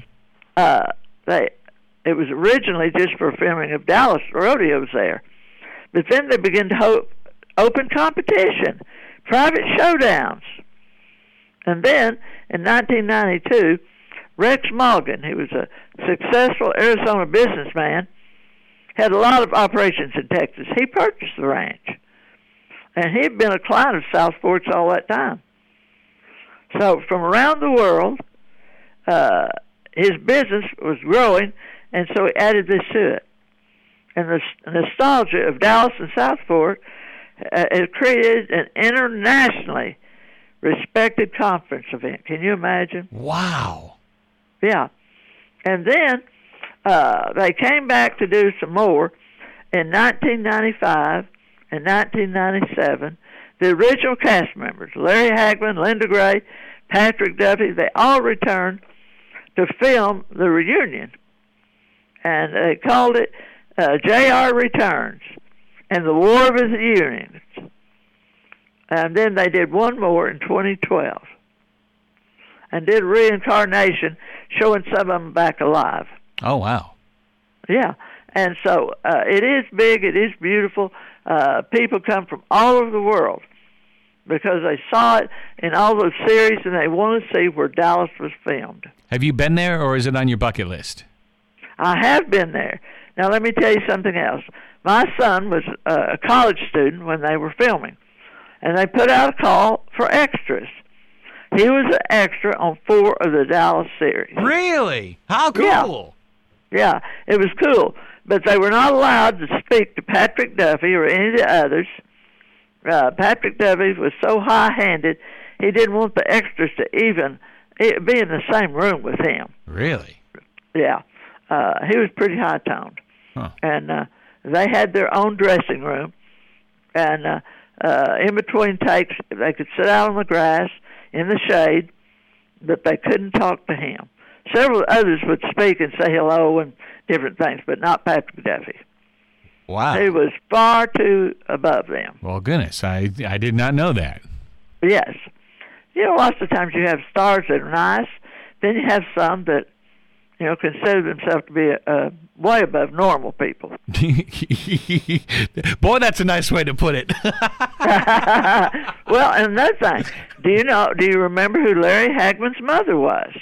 it was originally just for filming of Dallas rodeos there. But then they began to open competition, private showdowns. And then, in 1992, Rex Morgan, who was a successful Arizona businessman, had a lot of operations in Texas. He purchased the ranch. And he had been a client of South Fork's all that time. So from around the world, his business was growing, and so he added this to it. And the nostalgia of Dallas and South Fork has created an internationally respected conference event. Can you imagine? Wow. Yeah. And then they came back to do some more in 1995 and 1997. The original cast members, Larry Hagman, Linda Gray, Patrick Duffy, they all returned to film the reunion. And they called it J.R. Returns and the War of the Unions. And then they did one more in 2012 and did reincarnation, showing some of them back alive. Oh, wow. Yeah. And so it is big. It is beautiful. People come from all over the world because they saw it in all those series and they want to see where Dallas was filmed. Have you been there, or is it on your bucket list? I have been there. Now, let me tell you something else. My son was a college student when they were filming, and they put out a call for extras. He was an extra on 4 of the Dallas series. Really? How cool. Yeah, it was cool. But they were not allowed to speak to Patrick Duffy or any of the others. Patrick Duffy was so high-handed, he didn't want the extras to even be in the same room with him. Really? Yeah. He was pretty high-toned. Huh. And they had their own dressing room. And in between takes, they could sit out on the grass in the shade, but they couldn't talk to him. Several others would speak and say hello and different things, but not Patrick Duffy. Wow. He was far too above them. Well, goodness, I did not know that. Yes. You know, lots of times you have stars that are nice, then you have some that, you know, consider themselves to be way above normal people. Boy, that's a nice way to put it. Well, and another thing, do you remember who Larry Hagman's mother was?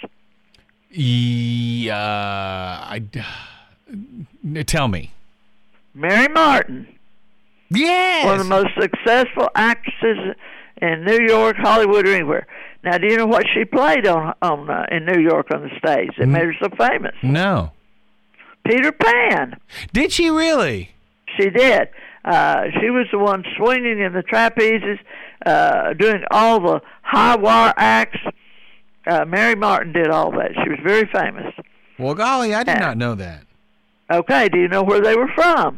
Tell me. Mary Martin. Yes. One of the most successful actresses in New York, Hollywood, or anywhere. Now, do you know what she played in New York on the stage that made her so famous? No. Peter Pan. Did she really? She did. She was the one swinging in the trapezes, doing all the high wire acts. Mary Martin did all that. She was very famous. Well, golly, I did not know that. Okay, do you know where they were from?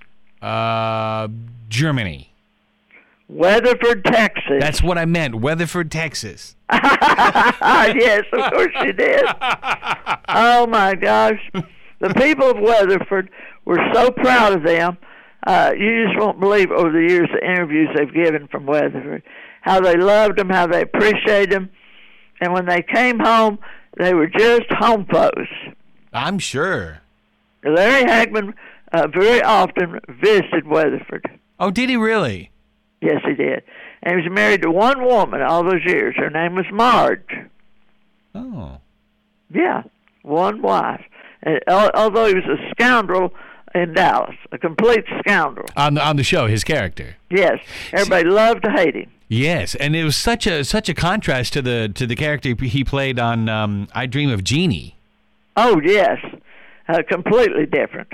Germany. Weatherford, Texas. That's what I meant, Weatherford, Texas. Yes, of course she did. Oh, my gosh. The people of Weatherford were so proud of them. You just won't believe over the years the interviews they've given from Weatherford, how they loved them, how they appreciated them. And when they came home, they were just home folks. I'm sure. Larry Hagman very often visited Weatherford. Oh, did he really? Yes, he did. And he was married to one woman all those years. Her name was Marge. Oh. Yeah, one wife. And, although he was a scoundrel in Dallas, a complete scoundrel. On the show, his character. Yes, everybody loved to hate him. Yes, and it was such a contrast to the character he played on I Dream of Jeannie. Oh yes, completely different.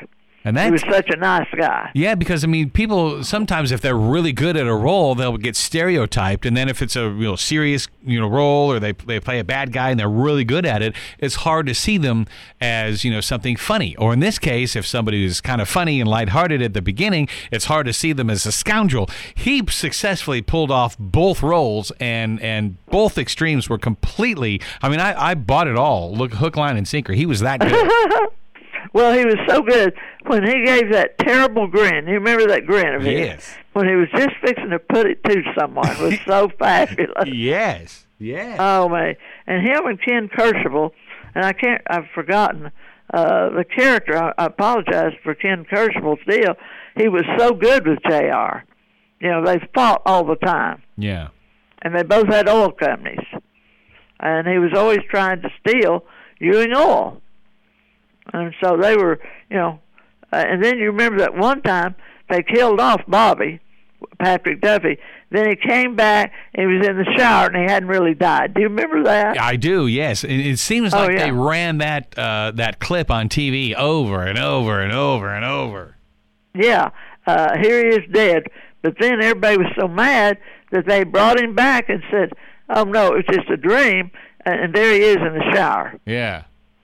And he was such a nice guy. Yeah, because I mean, people sometimes, if they're really good at a role, they'll get stereotyped, and then if it's a real serious role, or they play a bad guy and they're really good at it, it's hard to see them as something funny. Or in this case, if somebody is kind of funny and lighthearted at the beginning, it's hard to see them as a scoundrel. He successfully pulled off both roles, and both extremes were completely. I mean, I bought it all. Look, hook, line, and sinker. He was that good. Well, he was so good when he gave that terrible grin. You remember that grin of his? Yes. When he was just fixing to put it to someone. It was so fabulous. Yes. Yeah. Oh, man. And him and Ken Kercheval, and I've forgotten the character. I apologize for Ken Kercheval's deal. He was so good with JR. They fought all the time. Yeah. And they both had oil companies. And he was always trying to steal Ewing Oil. And so they were, and then you remember that one time they killed off Bobby, Patrick Duffy. Then he came back, and he was in the shower, and he hadn't really died. Do you remember that? I do, yes. It seems like they ran that clip on TV over and over and over and over. Yeah, here he is dead. But then everybody was so mad that they brought him back and said, oh, no, it was just a dream, and there he is in the shower. Yeah.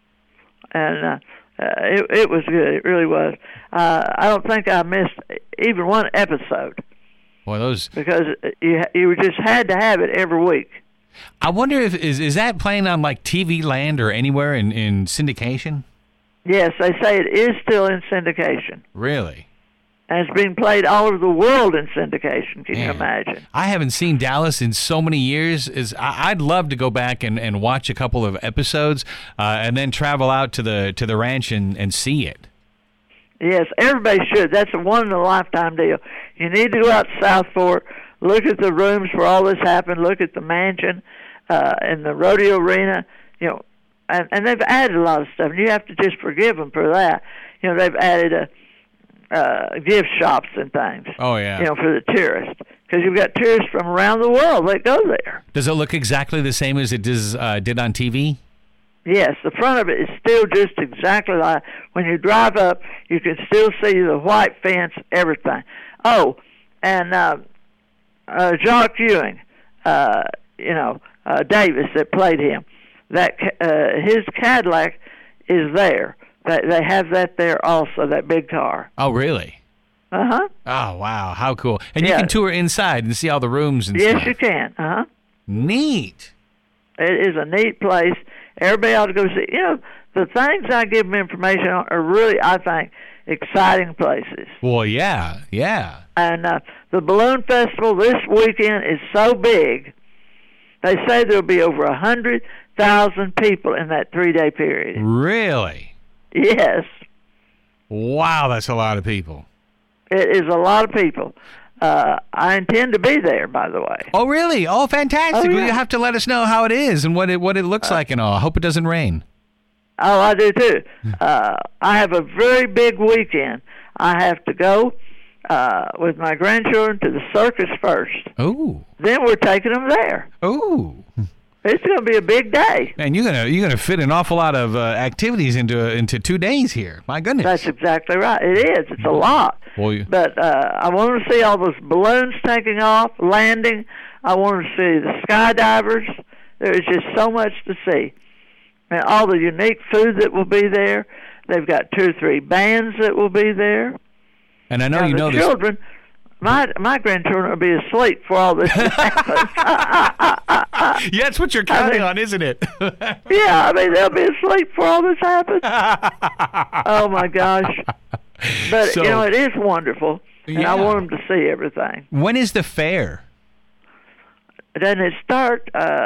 And it was good. It really was. I don't think I missed even one episode. Well, those because you just had to have it every week. I wonder if is that playing on like TV Land or anywhere in syndication? Yes, they say it is still in syndication. Really? And it's being played all over the world in syndication. Can you imagine? I haven't seen Dallas in so many years. I'd love to go back and watch a couple of episodes and then travel out to the ranch and see it. Yes, everybody should. That's a one-in-a-lifetime deal. You need to go out to South Fork, look at the rooms where all this happened, look at the mansion and the rodeo arena, and they've added a lot of stuff. And you have to just forgive them for that. They've added gift shops and things. Oh, yeah. For the tourists. Because you've got tourists from around the world that go there. Does it look exactly the same as it did on TV? Yes, the front of it is still just exactly like when you drive up, you can still see the white fence, everything. Oh, and Jacques Ewing, Davis that played him, that his Cadillac is there. They have that there also, that big car. Oh, really? Uh-huh. Oh, wow. How cool. And you can tour inside and see all the rooms and stuff. Yes, you can. Uh-huh. Neat. It is a neat place. Everybody ought to go see. The things I give them information on are really, I think, exciting places. Well, yeah. And the Balloon Festival this weekend is so big, they say there'll be over 100,000 people in that 3-day period. Really? Yes. Wow, that's a lot of people. It is a lot of people. I intend to be there, by the way. Oh, really? Oh, fantastic. Oh, yeah. Well, you have to let us know how it is and what it looks like and all. I hope it doesn't rain. Oh, I do, too. I have a very big weekend. I have to go with my grandchildren to the circus first. Oh. Then we're taking them there. Oh. It's going to be a big day. Man, you're gonna fit an awful lot of activities into 2 days here. My goodness. That's exactly right. It is. It's a lot. Well, but I want to see all those balloons taking off, landing. I want to see the skydivers. There is just so much to see. And all the unique food that will be there. They've got 2 or 3 bands that will be there. And I know you know the this. Children, my grandchildren will be asleep for all this happens. Yeah, that's what you're counting on, isn't it? Yeah, they'll be asleep for all this happens. Oh, my gosh. But, it is wonderful, and I want them to see everything. When is the fair? Doesn't it start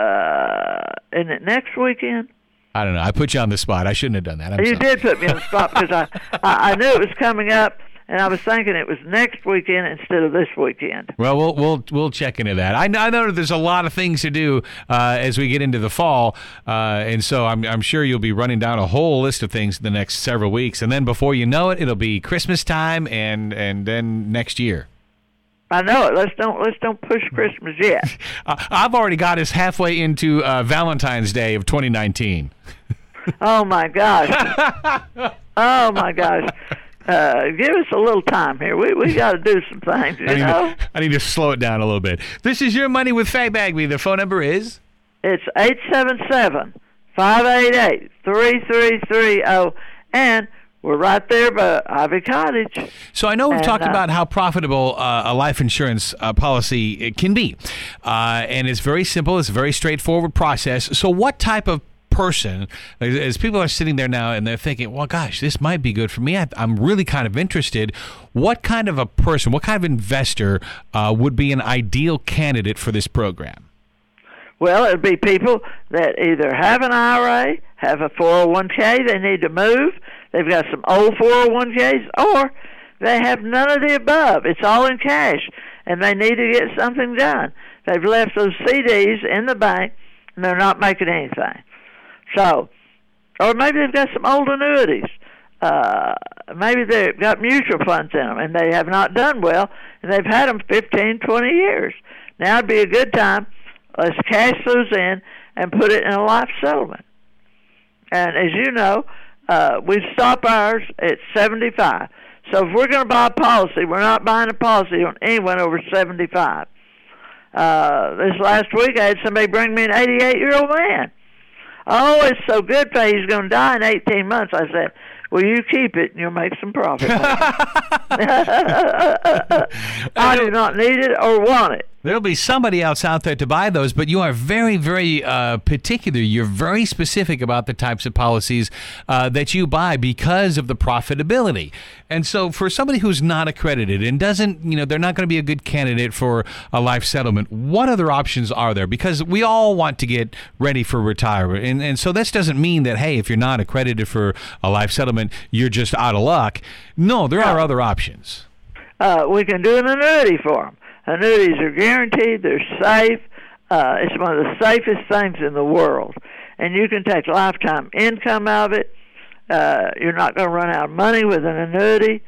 in it next weekend? I don't know. I put you on the spot. I shouldn't have done that. You did put me on the spot because I knew it was coming up, and I was thinking it was next weekend instead of this weekend. Well, we'll check into that. I know there's a lot of things to do as we get into the fall, and so I'm sure you'll be running down a whole list of things in the next several weeks, and then before you know it, it'll be Christmas time, and then next year. I know it. Let's don't push Christmas yet. I've already got us halfway into Valentine's Day of 2019. Oh my gosh! Oh my gosh! Give us a little time here. We got to do some things, you know? I need to slow it down a little bit. This is Your Money with Faye Bagby. The phone number is? It's 877-588-3330, and we're right there by Ivy Cottage. So I know we've talked about how profitable a life insurance policy can be, and it's very simple. It's a very straightforward process. So what type of person, as people are sitting there now and they're thinking, well, gosh, this might be good for me. I'm really kind of interested. What kind of a person, what kind of investor would be an ideal candidate for this program? Well, it would be people that either have an IRA, have a 401k, they need to move, they've got some old 401ks, or they have none of the above. It's all in cash, and they need to get something done. They've left those CDs in the bank, and they're not making anything. So, or maybe they've got some old annuities. Maybe they've got mutual funds in them, and they have not done well, and they've had them 15, 20 years. Now would be a good time. Let's cash those in and put it in a life settlement. And as you know, we stop ours at 75. So if we're going to buy a policy, we're not buying a policy on anyone over 75. This last week, I had somebody bring me an 88-year-old man. Oh, it's so good, Faye. He's going to die in 18 months. I said, well, you keep it and you'll make some profit. I do not need it or want it. There'll be somebody else out there to buy those, but you are very, very particular. You're very specific about the types of policies that you buy because of the profitability. And so for somebody who's not accredited and doesn't, they're not going to be a good candidate for a life settlement, what other options are there? Because we all want to get ready for retirement. And so this doesn't mean that, hey, if you're not accredited for a life settlement, you're just out of luck. No, there are other options. We can do an annuity for them. Annuities are guaranteed. They're safe. It's one of the safest things in the world. And you can take lifetime income out of it. You're not going to run out of money with an annuity.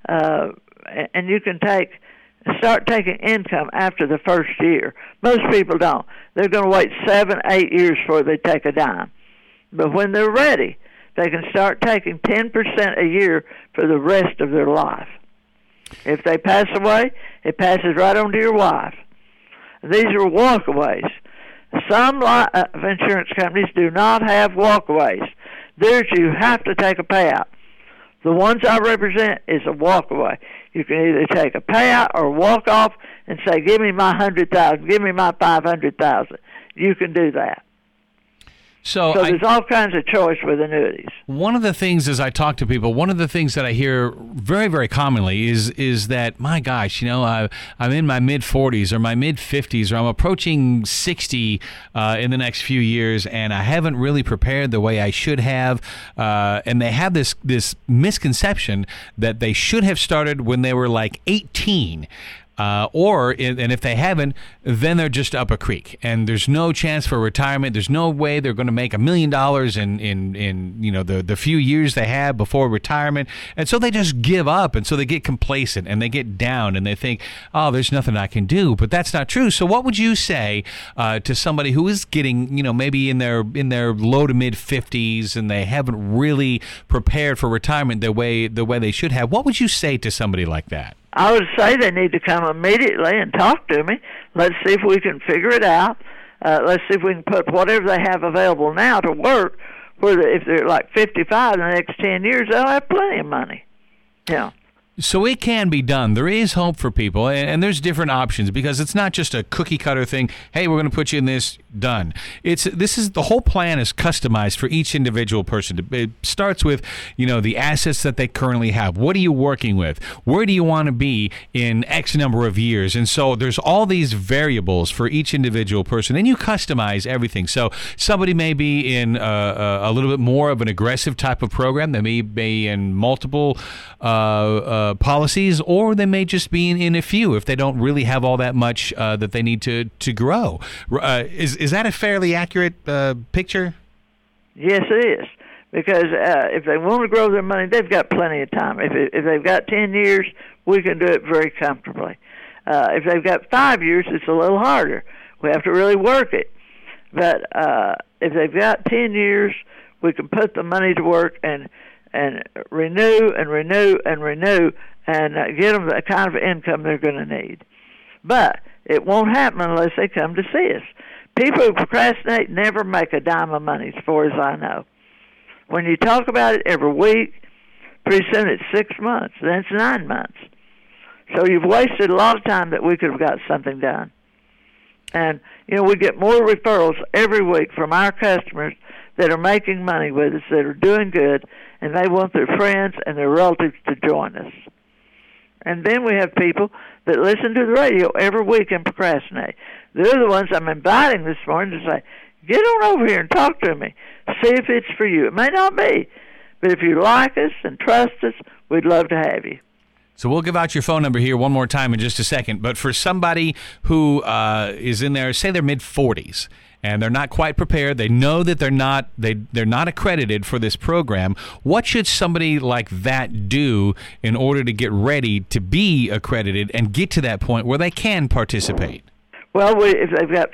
And you can start taking income after the first year. Most people don't. They're going to wait 7-8 years before they take a dime. But when they're ready, they can start taking 10% a year for the rest of their life. If they pass away, it passes right on to your wife. These are walkaways. Some life insurance companies do not have walkaways. Theirs, you have to take a payout. The ones I represent is a walkaway. You can either take a payout or walk off and say, give me my $100,000, give me my $500,000. You can do that. So there's all kinds of choice with annuities. One of the things, as I talk to people, one of the things that I hear very, very commonly is that, my gosh, I'm in my mid-40s or my mid-50s, or I'm approaching 60 in the next few years, and I haven't really prepared the way I should have. And they have this misconception that they should have started when they were like 18. And if they haven't, then they're just up a creek, and there's no chance for retirement. There's no way they're going to make $1 million in the few years they have before retirement, and so they just give up, and so they get complacent and they get down and they think, oh, there's nothing I can do. But that's not true. So what would you say to somebody who is getting, maybe in their low to mid 50s and they haven't really prepared for retirement the way they should have? What would you say to somebody like that? I would say they need to come immediately and talk to me. Let's see if we can figure it out. Let's see if we can put whatever they have available now to work, where if they're like 55 in the next 10 years, they'll have plenty of money. Yeah. So it can be done. There is hope for people, and there's different options, because it's not just a cookie cutter thing. Hey, we're going to put you in this, done. The whole plan is customized for each individual person. It starts with, the assets that they currently have. What are you working with? Where do you want to be in X number of years? And so there's all these variables for each individual person, and you customize everything. So somebody may be in a little bit more of an aggressive type of program. They may be in multiple policies, or they may just be in a few if they don't really have all that much that they need to grow. Is that a fairly accurate picture? Yes, it is. Because if they want to grow their money, they've got plenty of time. If they've got 10 years, we can do it very comfortably. If they've got 5 years, it's a little harder. We have to really work it. But if they've got 10 years, we can put the money to work and and renew and renew and renew and get them the kind of income they're going to need. But it won't happen unless they come to see us. People who procrastinate never make a dime of money, as far as I know. When you talk about it every week, pretty soon it's 6 months, then it's 9 months. So you've wasted a lot of time that we could have got something done. And, we get more referrals every week from our customers that are making money with us, that are doing good, and they want their friends and their relatives to join us. And then we have people that listen to the radio every week and procrastinate. They're the ones I'm inviting this morning to say, get on over here and talk to me. See if it's for you. It may not be, but if you like us and trust us, we'd love to have you. So we'll give out your phone number here one more time in just a second. But for somebody who is in their, say they're mid-40s, and they're not quite prepared, they know that they're not accredited for this program, what should somebody like that do in order to get ready to be accredited and get to that point where they can participate? Well, if they've got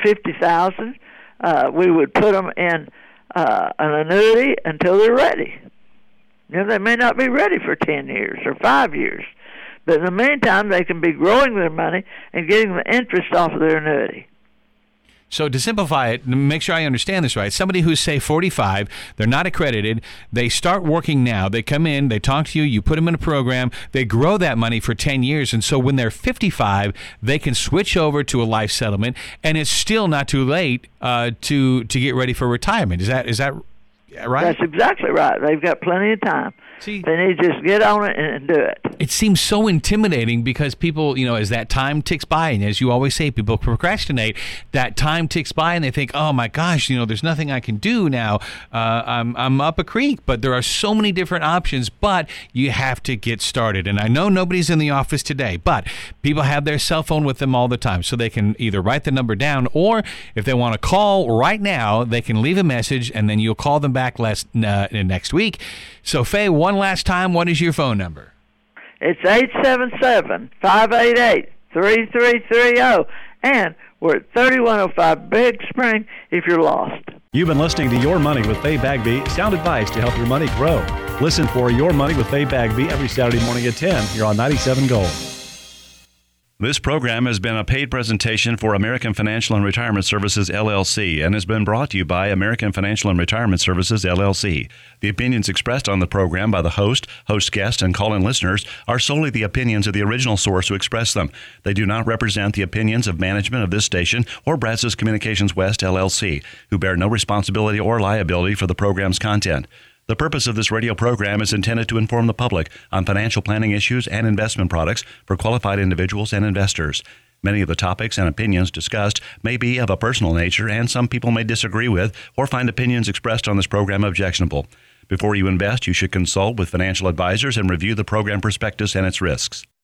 $50,000, we would put them in an annuity until they're ready. They may not be ready for 10 years or 5 years, but in the meantime, they can be growing their money and getting the interest off of their annuity. So to simplify it, make sure I understand this right, somebody who's, say, 45, they're not accredited, they start working now, they come in, they talk to you, you put them in a program, they grow that money for 10 years, and so when they're 55, they can switch over to a life settlement, and it's still not too late to get ready for retirement. Is that right? That's exactly right. They've got plenty of time. See, they need to just get on it and do it. It seems so intimidating because people, as that time ticks by, and as you always say, people procrastinate, that time ticks by and they think, oh my gosh, there's nothing I can do now. I'm up a creek, but there are so many different options, but you have to get started. And I know nobody's in the office today, but people have their cell phone with them all the time, so they can either write the number down, or if they want to call right now, they can leave a message and then you'll call them back next week. So Faye, one last time, what is your phone number? It's 877-588-3330, and we're at 3105 Big Spring if you're lost. You've been listening to Your Money with Faye Bagby, sound advice to help your money grow. Listen for Your Money with Faye Bagby every Saturday morning at 10 here on 97 Gold. This program has been a paid presentation for American Financial and Retirement Services, LLC, and has been brought to you by American Financial and Retirement Services, LLC. The opinions expressed on the program by the host guest, and call-in listeners are solely the opinions of the original source who expressed them. They do not represent the opinions of management of this station or Brazos Communications West, LLC, who bear no responsibility or liability for the program's content. The purpose of this radio program is intended to inform the public on financial planning issues and investment products for qualified individuals and investors. Many of the topics and opinions discussed may be of a personal nature, and some people may disagree with or find opinions expressed on this program objectionable. Before you invest, you should consult with financial advisors and review the program prospectus and its risks.